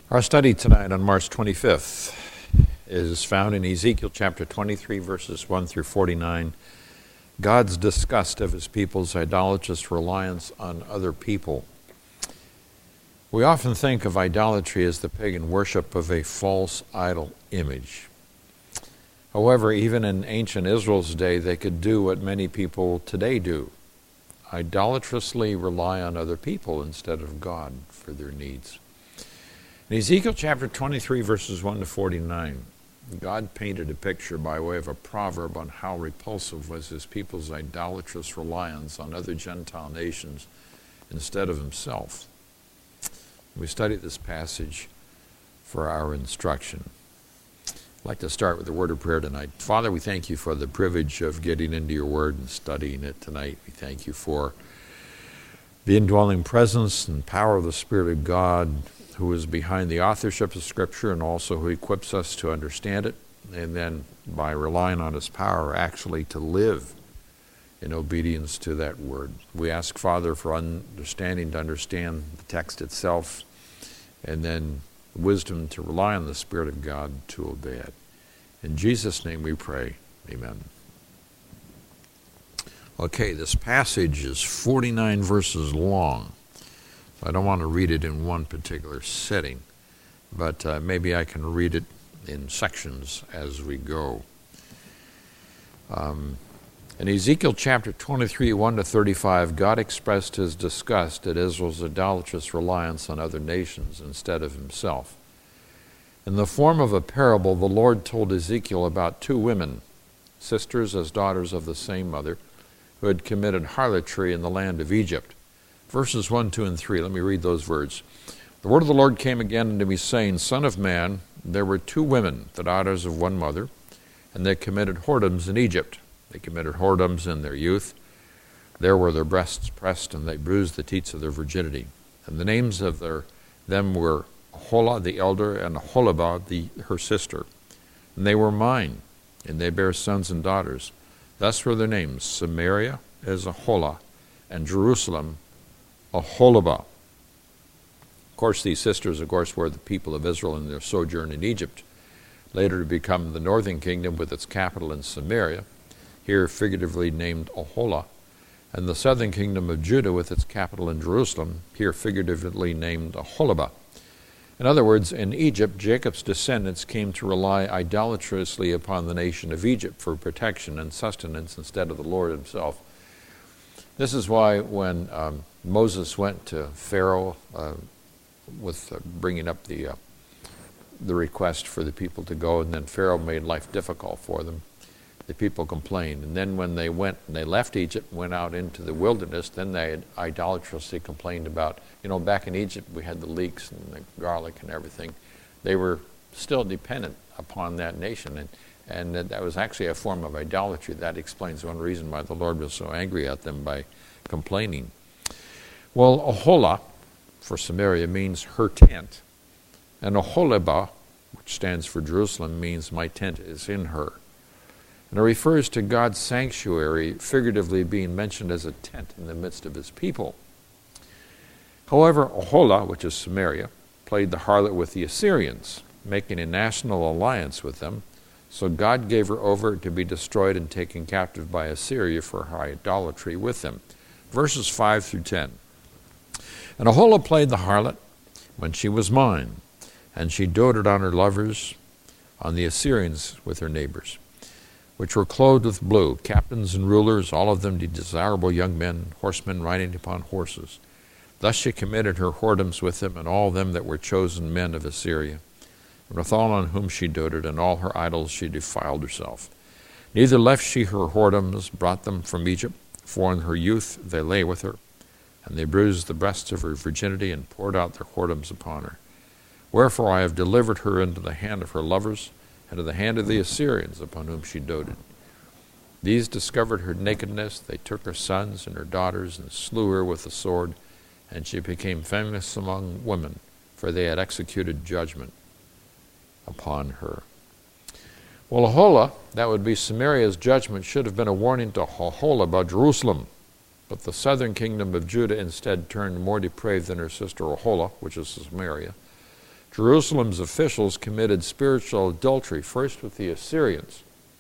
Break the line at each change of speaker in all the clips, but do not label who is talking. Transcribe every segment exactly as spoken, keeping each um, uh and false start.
Our study tonight on March twenty-fifth is found in Ezekiel chapter twenty-three, verses one through forty-nine. God's disgust of his people's idolatrous reliance on other people. We often think of idolatry as the pagan worship of a false idol image. However, even in ancient Israel's day, they could do what many people today do: idolatrously rely on other people instead of God for their needs. In Ezekiel chapter twenty-three, verses one to forty-nine, God painted a picture by way of a proverb on how repulsive was his people's idolatrous reliance on other Gentile nations instead of himself. We study this passage for our instruction. I'd like to start with a word of prayer tonight. Father, we thank you for the privilege of getting into your word and studying it tonight. We thank you for the indwelling presence and power of the Spirit of God, who is behind the authorship of Scripture and also who equips us to understand it, and then by relying on his power actually to live in obedience to that word. We ask, Father, for understanding to understand the text itself, and then wisdom to rely on the Spirit of God to obey it. In Jesus' name we pray, amen. Okay, this passage is forty-nine verses long. I don't want to read it in one particular setting, but uh, maybe I can read it in sections as we go. Um, in Ezekiel chapter twenty-three, one to thirty-five, God expressed his disgust at Israel's idolatrous reliance on other nations instead of himself. In the form of a parable, the Lord told Ezekiel about two women, sisters as daughters of the same mother, who had committed harlotry in the land of Egypt. Verses one, two, and three, let me read those words. The word of the Lord came again unto me, saying, Son of man, there were two women, the daughters of one mother, and they committed whoredoms in Egypt. They committed whoredoms in their youth. There were their breasts pressed, and they bruised the teats of their virginity. And the names of their them were Aholah the elder, and Aholibah the, her sister. And they were mine, and they bare sons and daughters. Thus were their names: Samaria as Aholah, and Jerusalem Aholibah. Of course, these sisters, of course, were the people of Israel in their sojourn in Egypt, later to become the northern kingdom with its capital in Samaria, here figuratively named Aholah, and the southern kingdom of Judah with its capital in Jerusalem, here figuratively named Aholibah. In other words, in Egypt, Jacob's descendants came to rely idolatrously upon the nation of Egypt for protection and sustenance instead of the Lord himself. This is why when um, Moses went to Pharaoh uh, with uh, bringing up the uh, the request for the people to go, and then Pharaoh made life difficult for them, the people complained. And then when they went and they left Egypt and went out into the wilderness, then they had idolatrously complained about, you know, back in Egypt we had the leeks and the garlic and everything. They were still dependent upon that nation, and And that was actually a form of idolatry. That explains one reason why the Lord was so angry at them by complaining. Well, Aholah, for Samaria, means her tent. And Aholibah, which stands for Jerusalem, means my tent is in her. And it refers to God's sanctuary figuratively being mentioned as a tent in the midst of his people. However, Aholah, which is Samaria, played the harlot with the Assyrians, making a national alliance with them. So God gave her over to be destroyed and taken captive by Assyria for her idolatry with them. Verses five through ten. And Aholah played the harlot when she was mine, and she doted on her lovers, on the Assyrians with her neighbors, which were clothed with blue, captains and rulers, all of them desirable young men, horsemen riding upon horses. Thus she committed her whoredoms with them, and all them that were chosen men of Assyria. And with all on whom she doted, and all her idols she defiled herself. Neither left she her whoredoms, brought them from Egypt, for in her youth they lay with her, and they bruised the breasts of her virginity, and poured out their whoredoms upon her. Wherefore I have delivered her into the hand of her lovers, and to the hand of the Assyrians upon whom she doted. These discovered her nakedness, they took her sons and her daughters, and slew her with the sword, and she became famous among women, for they had executed judgment upon her. Well, Aholah, that would be Samaria's judgment, should have been a warning to Aholah about Jerusalem. But the southern kingdom of Judah instead turned more depraved than her sister Aholah, which is Samaria, Jerusalem's officials committed spiritual adultery, first with the Assyrians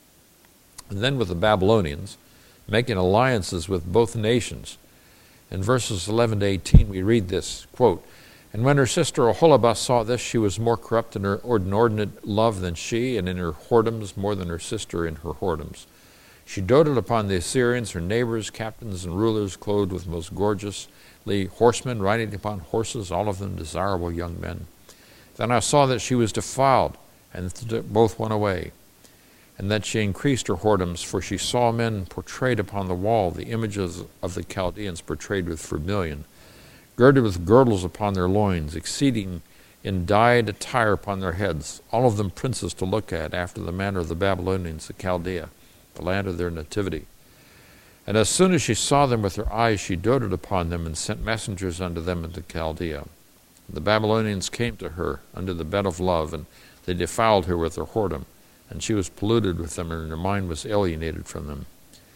and then with the Babylonians, making alliances with both nations. In verses eleven to eighteen, we read this, quote, "And when her sister Oholibah saw this, she was more corrupt in her inordinate love than she, and in her whoredoms more than her sister in her whoredoms. She doted upon the Assyrians, her neighbors, captains, and rulers, clothed with most gorgeously horsemen, riding upon horses, all of them desirable young men. Then I saw that she was defiled, and that both went away, and that she increased her whoredoms, for she saw men portrayed upon the wall, the images of the Chaldeans portrayed with vermilion, girded with girdles upon their loins, exceeding in dyed attire upon their heads, all of them princes to look at, after the manner of the Babylonians, the Chaldea, the land of their nativity. And as soon as she saw them with her eyes, she doted upon them, and sent messengers unto them into Chaldea. The Babylonians came to her under the bed of love, and they defiled her with their whoredom, and she was polluted with them, and her mind was alienated from them.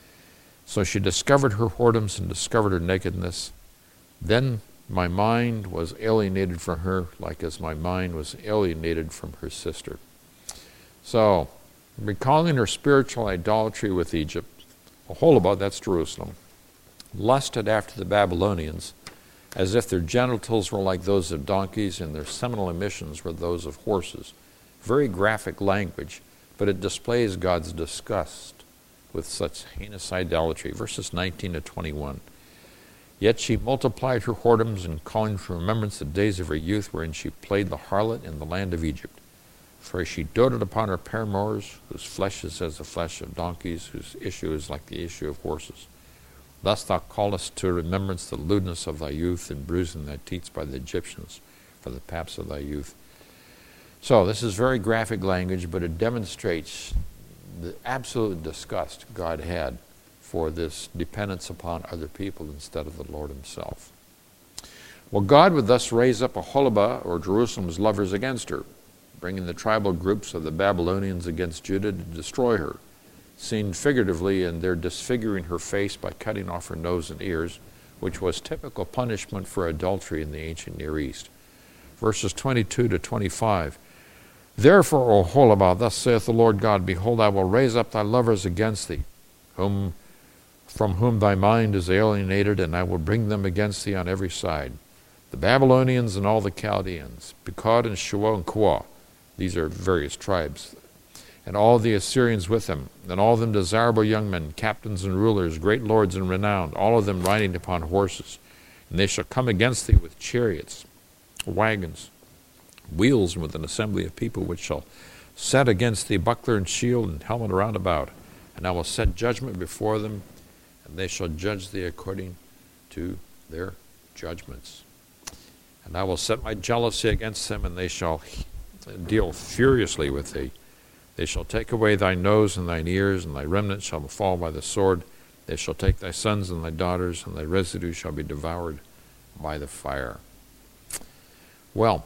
So she discovered her whoredoms and discovered her nakedness. Then my mind was alienated from her, like as my mind was alienated from her sister." So, recalling her spiritual idolatry with Egypt, Oholibah, that's Jerusalem, lusted after the Babylonians, as if their genitals were like those of donkeys and their seminal emissions were those of horses. Very graphic language, but it displays God's disgust with such heinous idolatry. Verses nineteen to twenty-one. "Yet she multiplied her whoredoms, and calling to remembrance the days of her youth, wherein she played the harlot in the land of Egypt. For she doted upon her paramours, whose flesh is as the flesh of donkeys, whose issue is like the issue of horses. Thus thou callest to remembrance the lewdness of thy youth, and bruising thy teats by the Egyptians for the paps of thy youth." So this is very graphic language, but it demonstrates the absolute disgust God had for this dependence upon other people instead of the Lord himself. Well, God would thus raise up Oholibah, or Jerusalem's lovers, against her, bringing the tribal groups of the Babylonians against Judah to destroy her, seen figuratively in their disfiguring her face by cutting off her nose and ears, which was typical punishment for adultery in the ancient Near East. Verses twenty-two to twenty-five. "Therefore, O Oholibah, thus saith the Lord God, Behold, I will raise up thy lovers against thee, whom from whom thy mind is alienated, and I will bring them against thee on every side. The Babylonians and all the Chaldeans, Pekod and Shuah and Kuah," these are various tribes, "and all the Assyrians with them, and all of them desirable young men, captains and rulers, great lords and renowned, all of them riding upon horses. And they shall come against thee with chariots, wagons, wheels, and with an assembly of people, which shall set against thee buckler and shield and helmet round about. And I will set judgment before them, and they shall judge thee according to their judgments. And I will set my jealousy against them, and they shall deal furiously with thee. They shall take away thy nose and thine ears, and thy remnant shall fall by the sword. They shall take thy sons and thy daughters, and thy residue shall be devoured by the fire." Well,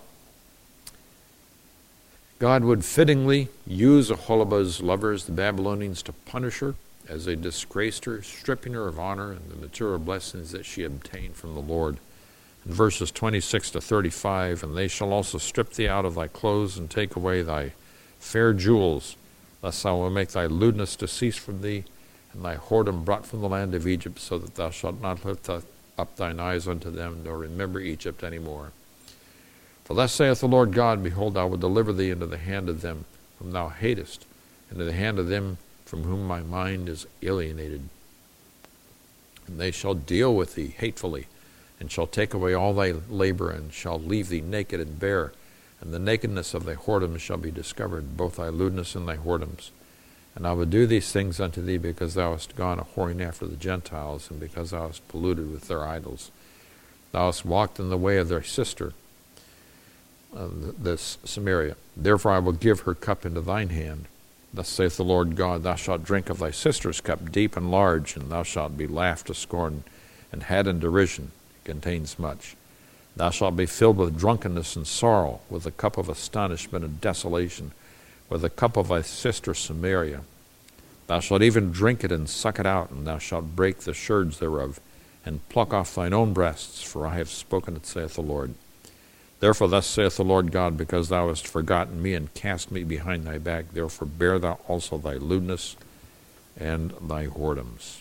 God would fittingly use Oholibah's lovers, the Babylonians, to punish her as they disgraced her, stripping her of honor and the material blessings that she obtained from the Lord. In verses twenty-six to thirty-five, "And they shall also strip thee out of thy clothes, and take away thy fair jewels, lest I will make thy lewdness to cease from thee, and thy whoredom brought from the land of Egypt, so that thou shalt not lift up thine eyes unto them, nor remember Egypt any more. For thus saith the Lord God, Behold, I will deliver thee into the hand of them whom thou hatest, into the hand of them from whom my mind is alienated. And they shall deal with thee hatefully, and shall take away all thy labor, and shall leave thee naked and bare. And the nakedness of thy whoredoms shall be discovered, both thy lewdness and thy whoredoms. And I will do these things unto thee, because thou hast gone a whoring after the Gentiles, and because thou hast polluted with their idols. Thou hast walked in the way of their sister, uh, this Samaria. Therefore I will give her cup into thine hand. Thus saith the Lord God, Thou shalt drink of thy sister's cup, deep and large, and thou shalt be laughed to scorn, and had in derision. It contains much. Thou shalt be filled with drunkenness and sorrow, with the cup of astonishment and desolation, with the cup of thy sister Samaria. Thou shalt even drink it and suck it out, and thou shalt break the sherds thereof, and pluck off thine own breasts, for I have spoken it, saith the Lord. Therefore thus saith the Lord God, because thou hast forgotten me and cast me behind thy back, therefore bear thou also thy lewdness and thy whoredoms.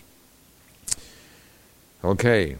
Okay.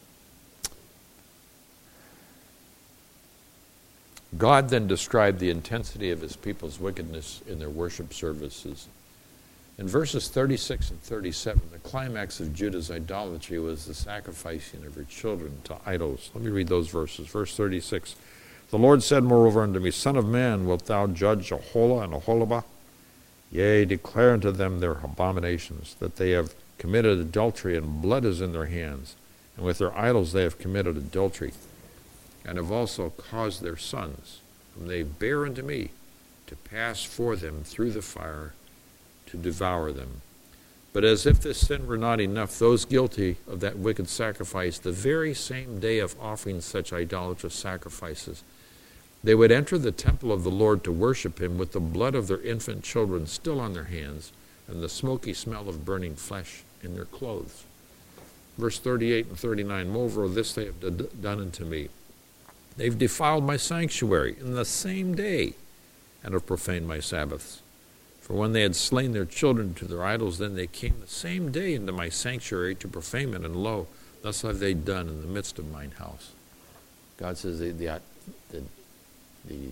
God then described the intensity of his people's wickedness in their worship services. In verses thirty-six and thirty-seven, the climax of Judah's idolatry was the sacrificing of her children to idols. Let me read those verses. Verse thirty-six, the Lord said moreover unto me, Son of man, wilt thou judge Aholah and Aholibah? Yea, declare unto them their abominations, that they have committed adultery, and blood is in their hands, and with their idols they have committed adultery, and have also caused their sons, whom they bear unto me, to pass for them through the fire, to devour them. But as if this sin were not enough, those guilty of that wicked sacrifice, the very same day of offering such idolatrous sacrifices, they would enter the temple of the Lord to worship him with the blood of their infant children still on their hands, and the smoky smell of burning flesh in their clothes. Verse thirty-eight and thirty-nine, moreover, this they have d- done unto me. They've defiled my sanctuary in the same day, and have profaned my Sabbaths. For when they had slain their children to their idols, then they came the same day into my sanctuary to profane it, and lo, thus have they done in the midst of mine house. God says the the the, the,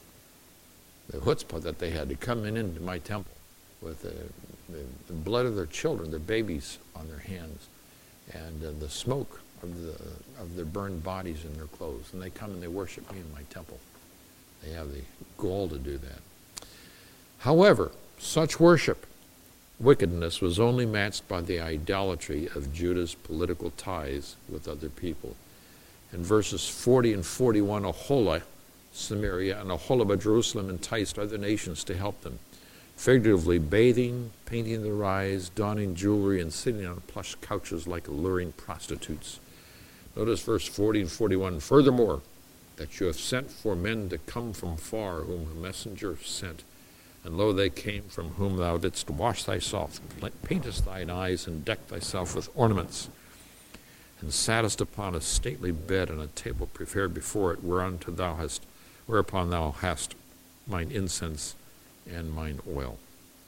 the chutzpah that they had to come in into my temple with the, the, the blood of their children, their babies on their hands, and uh, the smoke of the of their burned bodies in their clothes, and they come and they worship me in my temple. They have the gall to do that. However, such worship, wickedness, was only matched by the idolatry of Judah's political ties with other people. In verses forty and forty-one, Aholah, Samaria, and Aholibah, Jerusalem, enticed other nations to help them, figuratively bathing, painting their eyes, donning jewelry, and sitting on plush couches like alluring prostitutes. Notice verse forty and forty-one, furthermore, that you have sent for men to come from far, whom a messenger sent. And lo, they came from whom thou didst wash thyself, paintest thine eyes, and deck thyself with ornaments, and sattest upon a stately bed, and a table prepared before it, whereunto thou hast, whereupon thou hast mine incense and mine oil.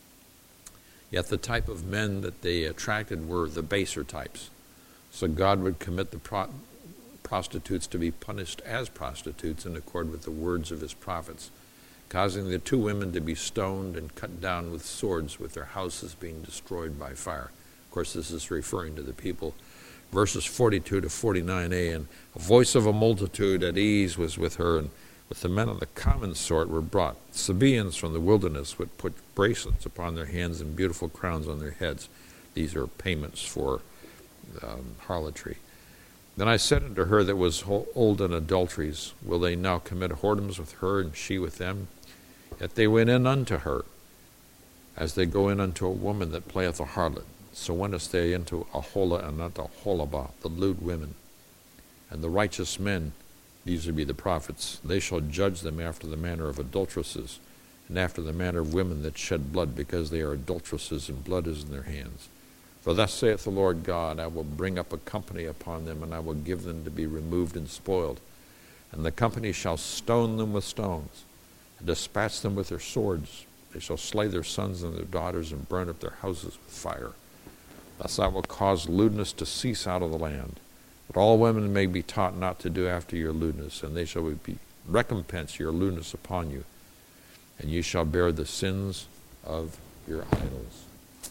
Yet the type of men that they attracted were the baser types. So God would commit the pro- prostitutes to be punished as prostitutes in accord with the words of his prophets, causing the two women to be stoned and cut down with swords, with their houses being destroyed by fire. Of course, this is referring to the people. Verses forty-two to forty-nine a, and a voice of a multitude at ease was with her, and with the men of the common sort were brought. Sabaeans from the wilderness would put bracelets upon their hands and beautiful crowns on their heads. These are payments for um, harlotry. Then I said unto her that was old in adulteries, will they now commit whoredoms with her, and she with them? Yet they went in unto her, as they go in unto a woman that playeth a harlot. So wentest they into Aholah and unto Aholibah, the lewd women. And the righteous men, these would be the prophets, they shall judge them after the manner of adulteresses, and after the manner of women that shed blood, because they are adulteresses, and blood is in their hands. For thus saith the Lord God, I will bring up a company upon them, and I will give them to be removed and spoiled. And the company shall stone them with stones, and dispatch them with their swords. They shall slay their sons and their daughters, and burn up their houses with fire. Thus I will cause lewdness to cease out of the land. But all women may be taught not to do after your lewdness, and they shall be recompense your lewdness upon you, and you shall bear the sins of your idols.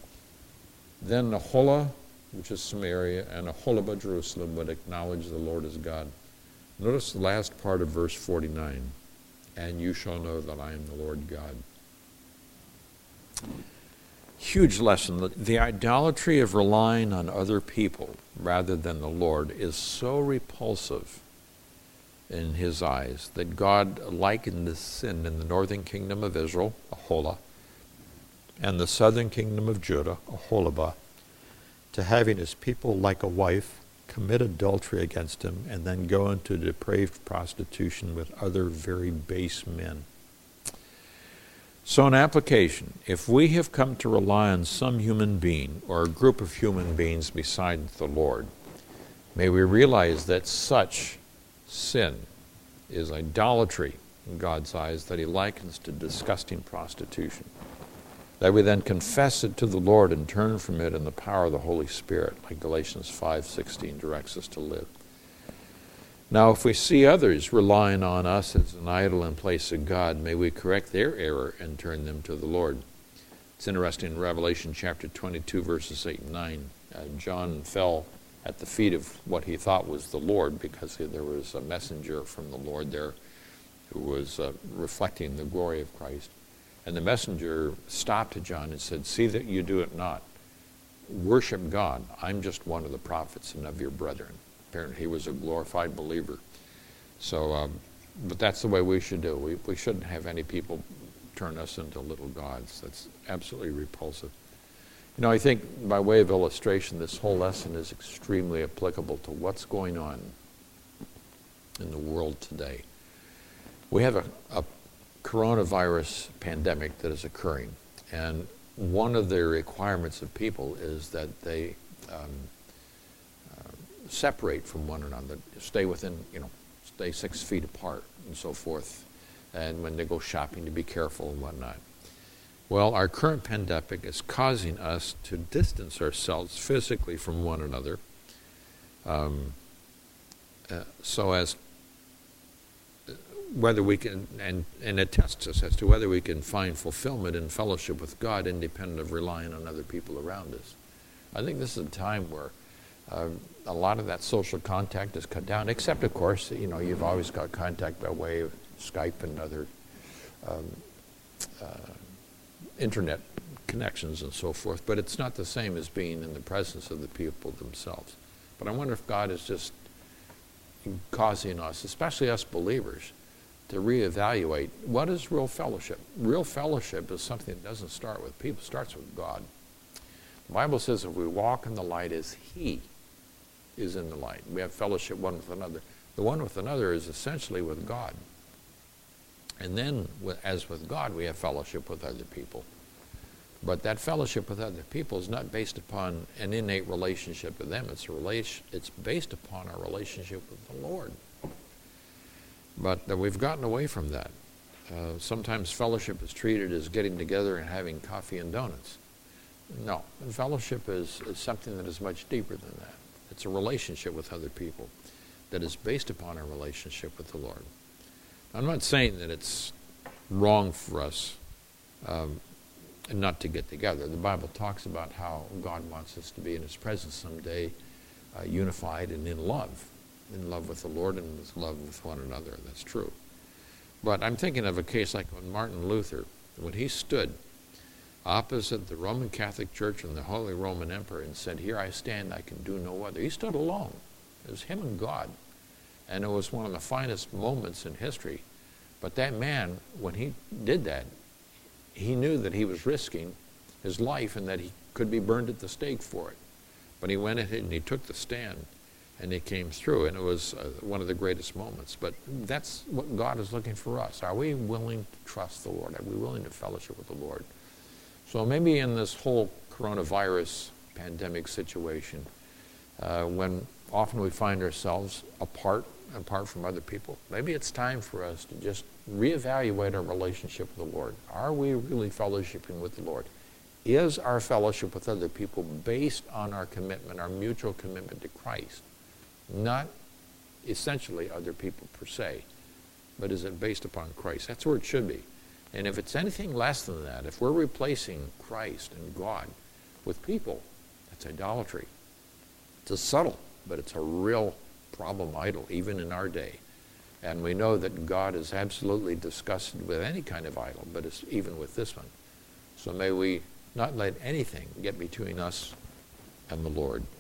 Then Aholah, which is Samaria, and Aholibah, Jerusalem, would acknowledge the Lord as God. Notice the last part of verse forty-nine. And you shall know that I am the Lord God. Huge lesson. The, the idolatry of relying on other people rather than the Lord is so repulsive in his eyes that God likened this sin in the northern kingdom of Israel, Aholah, and the southern kingdom of Judah, Aholibah, to having his people like a wife commit adultery against him and then go into depraved prostitution with other very base men. So in application, if we have come to rely on some human being or a group of human beings beside the Lord, may we realize that such sin is idolatry in God's eyes that he likens to disgusting prostitution. That we then confess it to the Lord and turn from it in the power of the Holy Spirit, like Galatians five sixteen directs us to live. Now, if we see others relying on us as an idol in place of God, may we correct their error and turn them to the Lord. It's interesting in Revelation chapter twenty-two, verses eight and nine. Uh, John fell at the feet of what he thought was the Lord, because there was a messenger from the Lord there who was uh, reflecting the glory of Christ. And the messenger stopped John and said, "See that you do it not. Worship God. I'm just one of the prophets and of your brethren." Apparently he was a glorified believer. So, um, but that's the way we should do. We, we shouldn't have any people turn us into little gods. That's absolutely repulsive. You know, I think by way of illustration, this whole lesson is extremely applicable to what's going on in the world today. We have a, a coronavirus pandemic that is occurring, and one of the requirements of people is that they um, uh, separate from one another, stay within, you know, stay six feet apart and so forth, and when they go shopping to be careful and whatnot. Well, our current pandemic is causing us to distance ourselves physically from one another, um, uh, so as whether we can, and, and it tests us as to whether we can find fulfillment in fellowship with God independent of relying on other people around us. I think this is a time where uh, a lot of that social contact is cut down, except, of course, you know, you've always got contact by way of Skype and other um, uh, internet connections and so forth, but it's not the same as being in the presence of the people themselves. But I wonder if God is just causing us, especially us believers, to reevaluate what is real fellowship. Real fellowship is something that doesn't start with people, it starts with God. The Bible says if we walk in the light as He is in the light, we have fellowship one with another. The one with another is essentially with God. And then, as with God, we have fellowship with other people. But that fellowship with other people is not based upon an innate relationship with them. It's a relation, it's based upon our relationship with the Lord. But uh, we've gotten away from that. Uh, sometimes fellowship is treated as getting together and having coffee and donuts. No, fellowship is, is something that is much deeper than that. It's a relationship with other people that is based upon our relationship with the Lord. I'm not saying that it's wrong for us um, not to get together. The Bible talks about how God wants us to be in His presence someday, uh, unified and in love, in love with the Lord and in love with one another. That's true. But I'm thinking of a case like when Martin Luther, when he stood opposite the Roman Catholic Church and the Holy Roman Emperor and said, "Here I stand, I can do no other." He stood alone. It was him and God. And it was one of the finest moments in history. But that man, when he did that, he knew that he was risking his life and that he could be burned at the stake for it. But he went ahead and he took the stand, and he came through, and it was uh, one of the greatest moments. But that's what God is looking for us. Are we willing to trust the Lord? Are we willing to fellowship with the Lord? So maybe in this whole coronavirus pandemic situation, uh, when often we find ourselves apart, apart from other people, maybe it's time for us to just reevaluate our relationship with the Lord. Are we really fellowshipping with the Lord? Is our fellowship with other people based on our commitment, our mutual commitment to Christ? Not essentially other people per se, but is it based upon Christ? That's where it should be. And if it's anything less than that, if we're replacing Christ and God with people, that's idolatry. It's a subtle, but it's a real problem idol, even in our day. And we know that God is absolutely disgusted with any kind of idol, but it's even with this one. So may we not let anything get between us and the Lord.